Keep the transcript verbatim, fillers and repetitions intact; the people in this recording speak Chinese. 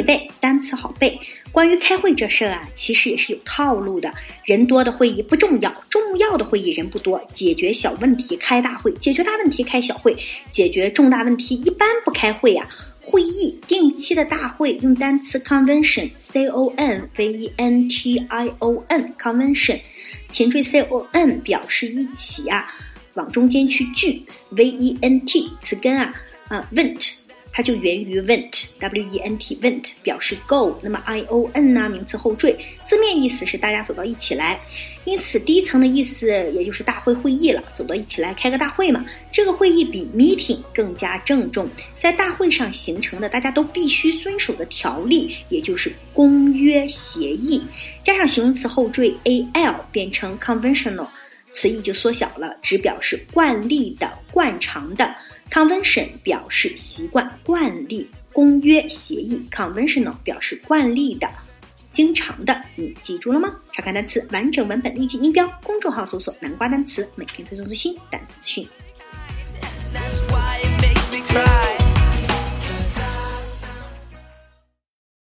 背，单词好背。关于开会这事儿啊，其实也是有套路的。人多的会议不重要，重要的会议人不多。解决小问题开大会，解决大问题开小会，解决重大问题一般不开会啊。会议，定期的大会，用单词 convention C O N V E N T I O N convention， 前缀 C O N 表示一起啊，往中间去聚 V E N T 词根啊啊 vent。它就源于 vent W E N T vent 表示 go， 那么 I O N 呢名词后缀，字面意思是大家走到一起来，因此第一层的意思也就是大会会议了，走到一起来开个大会嘛。这个会议比 meeting 更加郑重，在大会上形成的大家都必须遵守的条例，也就是公约协议，加上形容词后缀 A L 变成 conventional， 词义就缩小了，只表示惯例的惯常的。Convention 表示习惯、惯例，公约协议 conventional 表示惯例的、经常的，你记住了吗？查看单词完整文本例句音标，公众号搜索南瓜单词，每天推送最新单词资讯。